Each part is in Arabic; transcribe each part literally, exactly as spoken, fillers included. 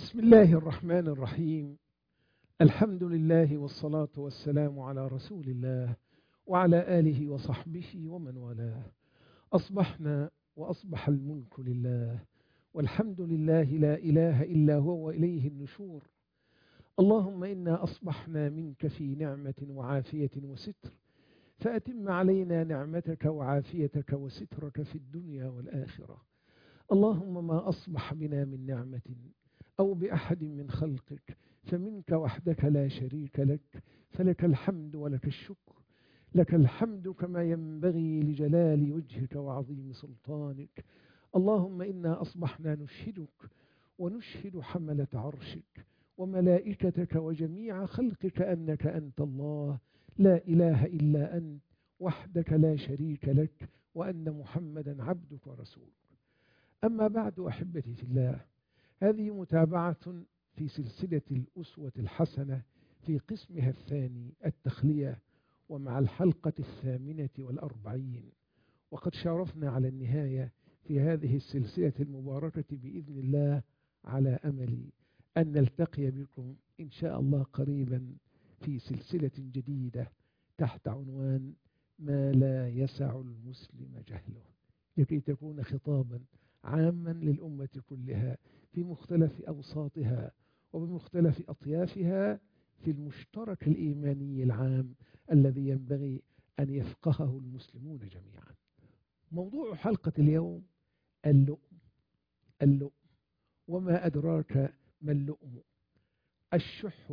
بسم الله الرحمن الرحيم. الحمد لله والصلاة والسلام على رسول الله وعلى آله وصحبه ومن والاه. أصبحنا وأصبح الملك لله، والحمد لله لا إله إلا هو وإليه النشور. اللهم إنا أصبحنا منك في نعمة وعافية وستر، فأتم علينا نعمتك وعافيتك وسترك في الدنيا والآخرة. اللهم ما أصبح بنا من نعمة أو بأحد من خلقك فمنك وحدك لا شريك لك، فلك الحمد ولك الشكر. لك الحمد كما ينبغي لجلال وجهك وعظيم سلطانك. اللهم إنا أصبحنا نشهدك ونشهد حملة عرشك وملائكتك وجميع خلقك أنك أنت الله لا إله إلا أنت وحدك لا شريك لك، وأن محمدا عبدك ورسولك. أما بعد، أحبتي في الله، هذه متابعة في سلسلة الأسوة الحسنة في قسمها الثاني التخلية، ومع الحلقة الثامنة والأربعين، وقد شارفنا على النهاية في هذه السلسلة المباركة بإذن الله، على أمل أن نلتقي بكم إن شاء الله قريبا في سلسلة جديدة تحت عنوان ما لا يسع المسلم جهله، لكي تكون خطابا عاما للأمة كلها في مختلف أوساطها وبمختلف أطيافها في المشترك الإيماني العام الذي ينبغي أن يفقهه المسلمون جميعا. موضوع حلقة اليوم اللؤم. اللؤم، وما أدراك ما اللؤم؟ الشح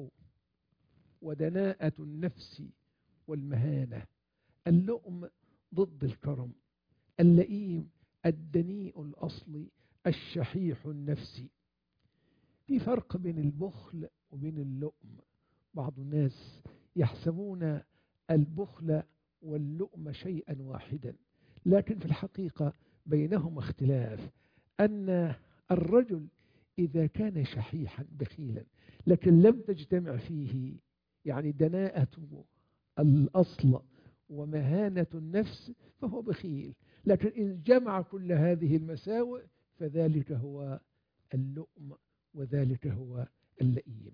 ودناءة النفس والمهانة. اللؤم ضد الكرم، اللئيم الدنيء الأصل الشحيح النفسي. في فرق بين البخل وبين اللؤم. بعض الناس يحسبون البخل واللؤم شيئا واحدا، لكن في الحقيقة بينهما اختلاف. أن الرجل إذا كان شحيحا بخيلا لكن لم تجتمع فيه يعني دناءة الأصل ومهانة النفس فهو بخيل، لكن إن جمع كل هذه المساوئ فذلك هو اللؤم وذلك هو اللئيم.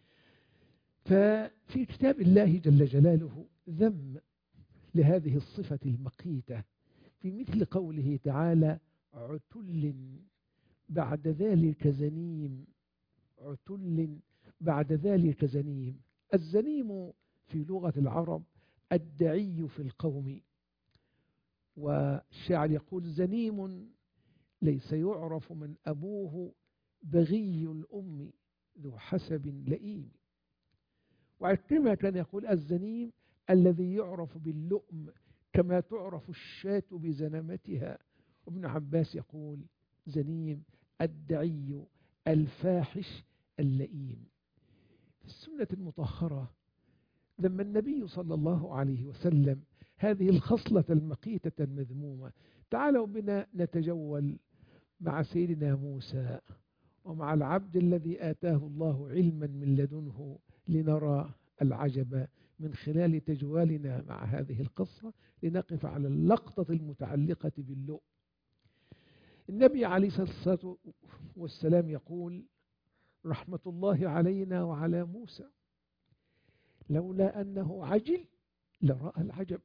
ففي كتاب الله جل جلاله ذم لهذه الصفة المقيتة في مثل قوله تعالى: عتل بعد ذلك زنيم. عتل بعد ذلك زنيم. الزنيم في لغة العرب الدعي في القوم، والشاعر يقول: زنيم ليس يعرف من أبوه بغي الأم ذو حسب لئيم. وعكرمة كان يقول: الزنيم الذي يعرف باللؤم كما تعرف الشاة بزنمتها. وابن عباس يقول: زنيم الدعي الفاحش اللئيم. في السنة المطهرة لما النبي صلى الله عليه وسلم هذه الخصلة المقيتة المذمومة. تعالوا بنا نتجول مع سيدنا موسى ومع العبد الذي آتاه الله علما من لدنه لنرى العجب من خلال تجوالنا مع هذه القصة، لنقف على اللقطة المتعلقة باللؤم. النبي عليه الصلاة والسلام يقول: رحمة الله علينا وعلى موسى لولا أنه عجل لرأى العجب.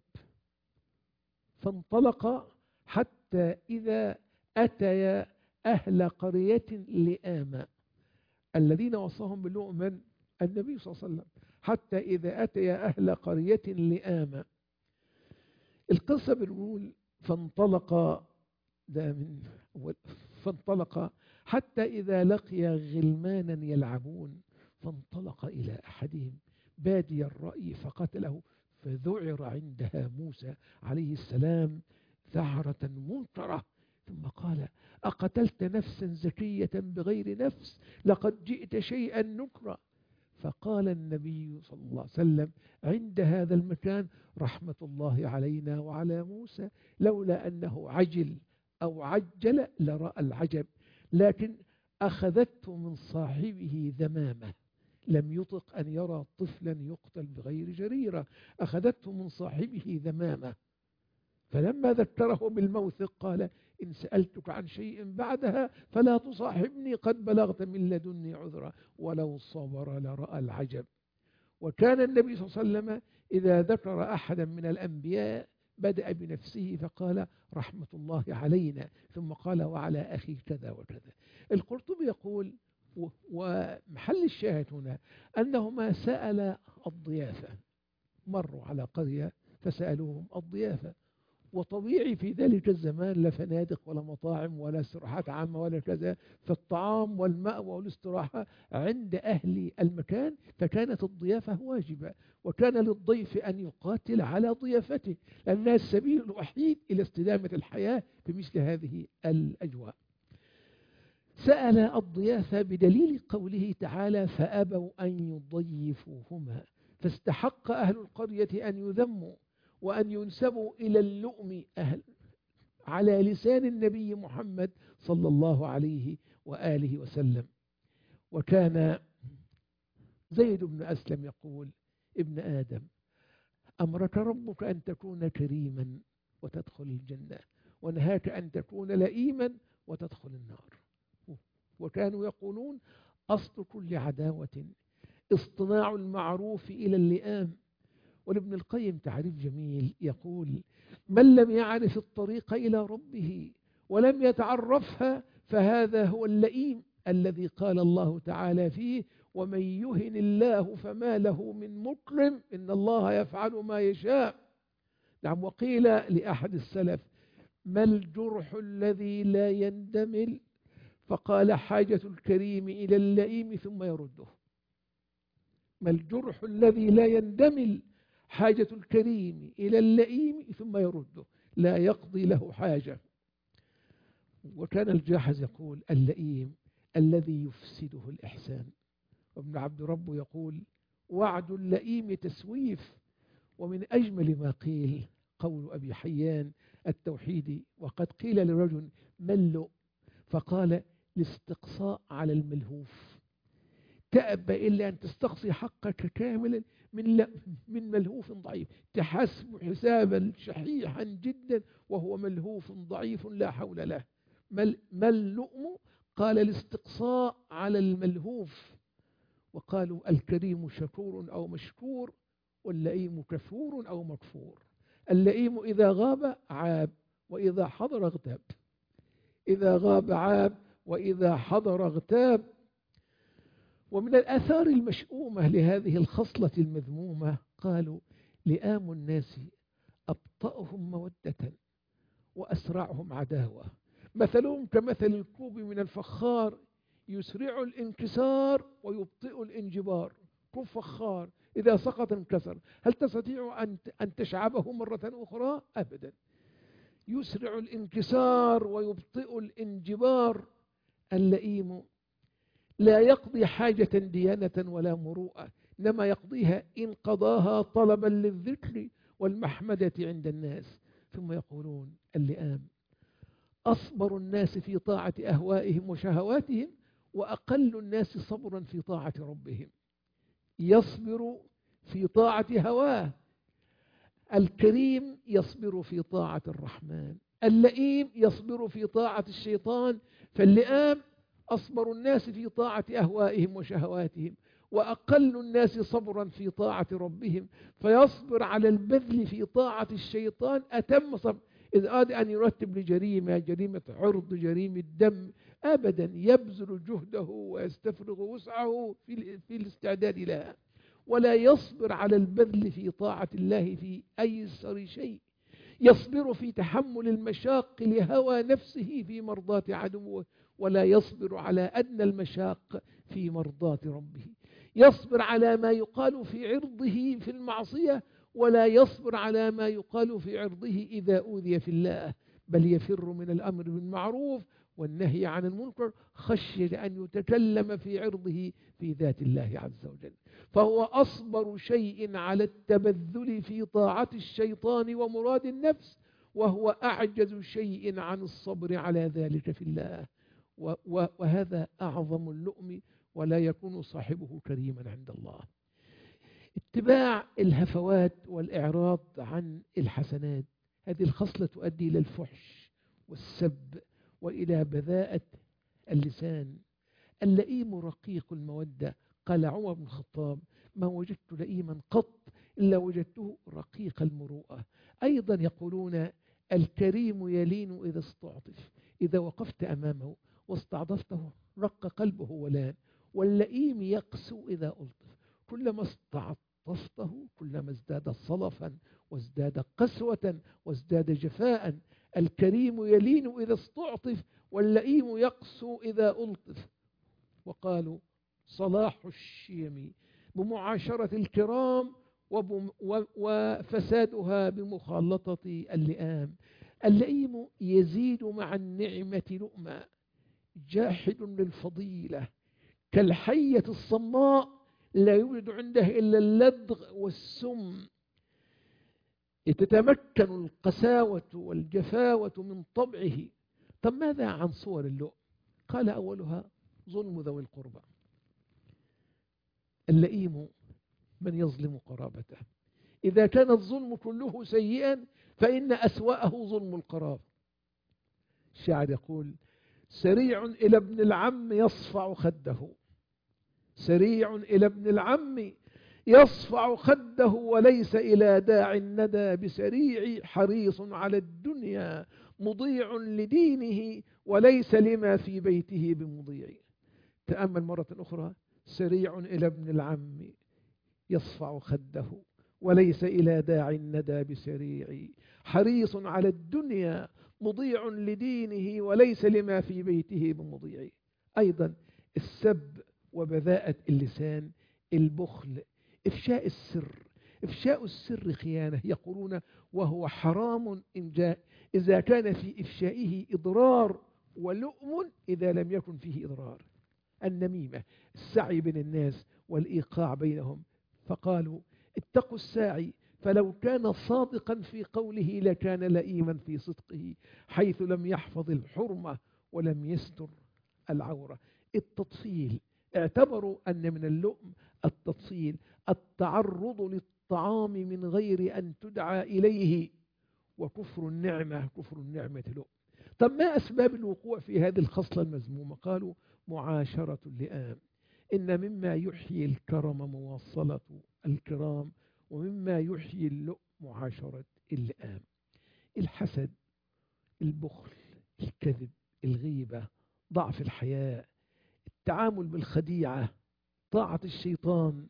فانطلق حتى إذا أتيا أهل قرية لآمة. الذين وصاهم باللؤم من؟ النبي صلى الله عليه وسلم. حتى إذا أتيا أهل قرية لآمة. القصة بنقول فانطلق ده من فانطلق حتى إذا لقي غلمانا يلعبون، فانطلق إلى أحدهم بادي الرأي فقتله، فذعر عندها موسى عليه السلام ذعرة منكرة، ثم قال: أقتلت نفسا زكية بغير نفس لقد جئت شيئا نكرا. فقال النبي صلى الله عليه وسلم عند هذا المكان: رحمة الله علينا وعلى موسى لولا أنه عجل أو عجل لرأى العجب، لكن أخذته من صاحبه ذمامة. لم يطق أن يرى طفلا يقتل بغير جريرة، أخذته من صاحبه ذمامة. فلما ذكره بالموثق قال: إن سألتك عن شيء بعدها فلا تصاحبني، قد بلغت من لدني عذرا، ولو صبر لرأى العجب. وكان النبي صلى الله عليه وسلم إذا ذكر أحدا من الأنبياء بدأ بنفسه فقال: رحمة الله علينا، ثم قال: وعلى أخي كذا وكذا. القرطبي يقول، ومحل الشاهد هنا أنهما سأل الضيافة، مروا على قرية فسألوهم الضيافة، وطبيعي في ذلك الزمان لا فنادق ولا مطاعم ولا استراحات عامة ولا كذا، فالطعام والمأوى والاستراحة عند أهل المكان، فكانت الضيافة واجبة، وكان للضيف أن يقاتل على ضيافته، لأنها السبيل الوحيد إلى استدامة الحياة في مثل هذه الأجواء. سأل الضيافة بدليل قوله تعالى: فأبوا أن يضيفوهما، فاستحق أهل القرية أن يذموا وأن ينسبوا إلى اللؤم أهل على لسان النبي محمد صلى الله عليه وآله وسلم. وكان زيد بن أسلم يقول: ابن آدم، أمرك ربك أن تكون كريما وتدخل الجنة، ونهاك أن تكون لئيما وتدخل النار. وكانوا يقولون: أصل كل عداوة اصطناع المعروف إلى اللئام. ولابن القيم تعريف جميل يقول: من لم يعرف الطريق إلى ربه ولم يتعرفها فهذا هو اللئيم الذي قال الله تعالى فيه: ومن يهن الله فما له من مكرم إن الله يفعل ما يشاء. نعم. وقيل لأحد السلف: ما الجرح الذي لا يندمل؟ فقال: حاجة الكريم إلى اللئيم ثم يرده. ما الجرح الذي لا يندمل؟ حاجة الكريم إلى اللئيم ثم يرده، لا يقضي له حاجة. وكان الجاحظ يقول: اللئيم الذي يفسده الإحسان. وابن عبد ربه يقول: وعد اللئيم تسويف. ومن أجمل ما قيل قول أبي حيان التوحيدي: وقد قيل لرجل: ما اللؤم؟ فقال: الاستقصاء على الملهوف، تأبى إلا أن تستقصي حقك كاملا من من ملهوف ضعيف، تحسب حسابا شحيحا جدا وهو ملهوف ضعيف لا حول له. ما اللؤم؟ قال: الاستقصاء على الملهوف. وقالوا: الكريم شكور أو مشكور، واللئيم كفور أو مكفور. اللئيم إذا غاب عاب، وإذا حضر اغتاب. إذا غاب عاب، وإذا حضر اغتاب. ومن الآثار المشؤومة لهذه الخصلة المذمومة قالوا: لئام الناس أبطأهم مودة وأسرعهم عداوة، مثلهم كمثل الكوب من الفخار، يسرع الانكسار ويبطئ الانجبار. كوب فخار إذا سقط انكسر، هل تستطيع أن تشعبه مرة أخرى؟ أبدا. يسرع الانكسار ويبطئ الانجبار. اللئيم لا يقضي حاجة ديانة ولا مروءة، إنما يقضيها إن قضاها طلبا للذكر والمحمدة عند الناس. ثم يقولون: اللئام أصبر الناس في طاعة أهوائهم وشهواتهم، وأقل الناس صبرا في طاعة ربهم. يصبر في طاعة هواه. الكريم يصبر في طاعة الرحمن، اللئيم يصبر في طاعة الشيطان. فاللئام أصبر الناس في طاعة أهوائهم وشهواتهم، وأقل الناس صبرا في طاعة ربهم، فيصبر على البذل في طاعة الشيطان أتم صبر. إذ أراد أن يرتب لجريمة، جريمة عرض، جريمة دم، أبدا يبذل جهده ويستفرغ وسعه في, في الاستعداد لها، ولا يصبر على البذل في طاعة الله في أيسر شيء. يصبر في تحمل المشاق لهوى نفسه في مرضاة عدوه، ولا يصبر على أدنى المشاق في مرضاة ربه. يصبر على ما يقال في عرضه في المعصية، ولا يصبر على ما يقال في عرضه إذا أوذي في الله، بل يفر من الأمر بالمعروف والنهي عن المنكر خشية أن يتكلم في عرضه في ذات الله عز وجل. فهو أصبر شيء على التبذل في طاعة الشيطان ومراد النفس، وهو أعجز شيء عن الصبر على ذلك في الله. وهذا أعظم اللؤم، ولا يكون صاحبه كريما عند الله. اتباع الهفوات والإعراض عن الحسنات هذه الخصلة تؤدي إلى الفحش والسب وإلى بذاءة اللسان. اللئيم رقيق المودة. قال عمر بن الخطاب: ما وجدت لئيما قط إلا وجدته رقيق المروءة. أيضا يقولون: الكريم يلين إذا استعطف، إذا وقفت أمامه واستعطفته رق قلبه ولان. واللئيم يقسو إذا ألطف، كلما استعطفته كلما ازداد صلفا وازداد قسوة وازداد جفاء. الكريم يلين إذا استعطف، واللئيم يقسو إذا ألطف. وقالوا: صلاح الشيم بمعاشرة الكرام وفسادها بمخالطة اللئام. اللئيم يزيد مع النعمة لؤما، جاحد للفضيلة، كالحية الصماء لا يوجد عنده إلا اللدغ والسم. تتمكن القساوة والجفاوة من طبعه. طب ماذا عن صور اللؤم؟ قال: أولها ظلم ذوي القربى. اللئيم من يظلم قرابته. إذا كان الظلم كله سيئا فإن أسوأه ظلم القرابة. الشاعر يقول: سريع إلى ابن العم يصفع خده، سريع إلى ابن العم يصفع خده، وليس إلى داع الندى بسريع، حريص على الدنيا مضيع لدينه، وليس لما في بيته بمضيع. تأمل مرة أخرى: سريع إلى ابن العم يصفع خده، وليس إلى داع الندى بسريع، حريص على الدنيا مضيع لدينه، وليس لما في بيته بمضيع. أيضا السب وبذاءة اللسان، البخل، إفشاء السر. إفشاء السر خيانة. يقولون: وهو حرام إن جاء إذا كان في إفشائه إضرار، ولؤم إذا لم يكن فيه إضرار. النميمة، السعي بين الناس والإيقاع بينهم. فقالوا: اتقوا الساعي، فلو كان صادقا في قوله لكان لئيما في صدقه، حيث لم يحفظ الحرمة ولم يستر العورة. التطفيل، اعتبروا أن من اللؤم التطفيل، التعرض للطعام من غير أن تدعى إليه، وكفر النعمة. كفر النعمة لؤم. طب ما أسباب الوقوع في هذه الخصلة المذمومة؟ قالوا: معاشرة اللئام. إن مما يحيي الكرم مواصلة الكرام، ومما يحيي اللؤم معاشرة اللئام. الحسد، البخل، الكذب، الغيبة، ضعف الحياء، التعامل بالخديعة، طاعة الشيطان.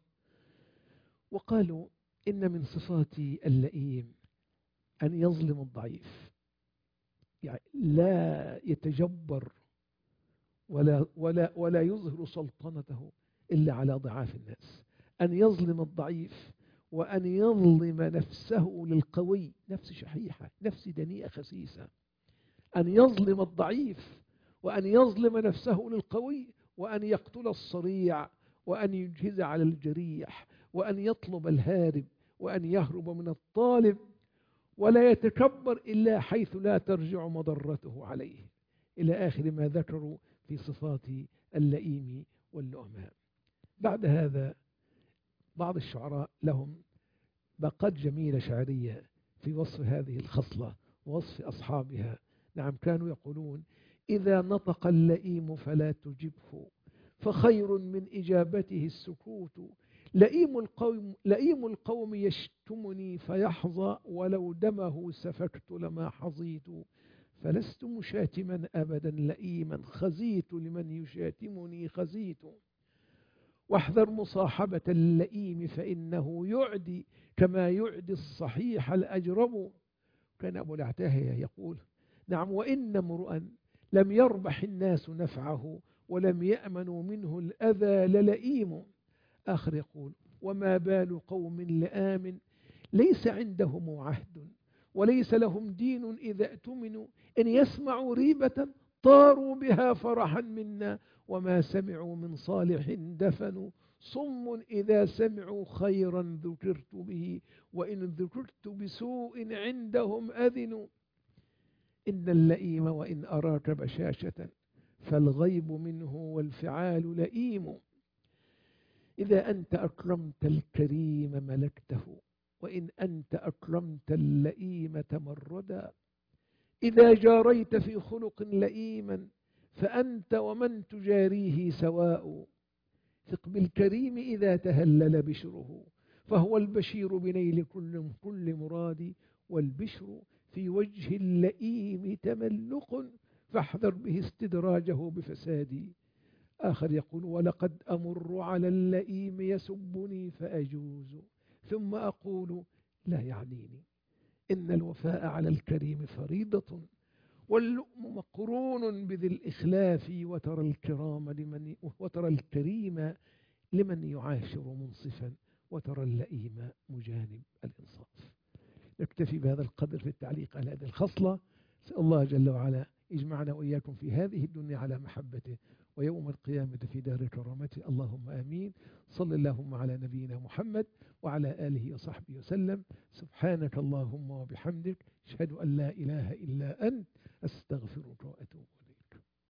وقالوا: إن من صفات اللئيم أن يظلم الضعيف، يعني لا يتجبر ولا, ولا, ولا يظهر سلطنته إلا على ضعاف الناس. أن يظلم الضعيف، وأن يظلم نفسه للقوي. نفس شحيحة، نفس دنيئة خسيسة. أن يظلم الضعيف، وأن يظلم نفسه للقوي، وأن يقتل الصريع، وأن يجهز على الجريح، وأن يطلب الهارب، وأن يهرب من الطالب، ولا يتكبر إلا حيث لا ترجع مضرته عليه، إلى آخر ما ذكروا في صفات اللئيم واللؤماء. بعد هذا بعض الشعراء لهم باقات جميلة شعرية في وصف هذه الخصلة ووصف أصحابها. نعم، كانوا يقولون: إذا نطق اللئيم فلا تجبه، فخير من إجابته السكوت. لئيم القوم, لئيم القوم يشتمني فيحظى، ولو دمه سفكت لما حظيت. فلست مشاتما أبدا لئيما، خزيت لمن يشاتمني خزيت. واحذر مصاحبة اللئيم فإنه يعدي، كما يعدي الصحيح الأجرب. كان أبو العتاهية يقول: نعم، وإن امرؤا لم يربح الناس نفعه، ولم يأمنوا منه الأذى للئيم. آخر يقول: وما بال قوم لآم ليس عندهم عهد، وليس لهم دين إذا اؤتمنوا، إن يسمعوا ريبة طاروا بها فرحا منا، وما سمعوا من صالح دفنوا. صم إذا سمعوا خيرا ذكرت به، وإن ذكرت بسوء عندهم أذنوا. إن اللئيم وإن أراك بشاشة، فالغيب منه والفعال لئيم. إذا أنت أكرمت الكريم ملكته، وإن أنت أكرمت اللئيم تمردا. إذا جاريت في خلق لئيما فأنت ومن تجاريه سواء. ثق بالكريم إذا تهلل بشره فهو البشير بنيل كل كل مراد. والبشر في وجه اللئيم تملق فاحذر به استدراجه بفساد. آخر يقول ولقد أمر على اللئيم يسبني فأجوز ثم أقول لا يعنيني إن الوفاء على الكريم فريضة واللؤم مقرون بذي الإخلاف. وترى الكرام لمن وترى الكريم لمن يعاشر منصفا وترى اللئيم مجانب الإنصاف. نكتفي بهذا القدر في التعليق على هذه الخصلة. أسأل الله جل وعلا يجمعنا وإياكم في هذه الدنيا على محبته ويوم القيامة في دار كرامته. اللهم آمين. صل اللهم على نبينا محمد وعلى آله وصحبه وسلم. سبحانك اللهم وبحمدك أشهد أن لا إله إلا أنت أستغفرك وأتوب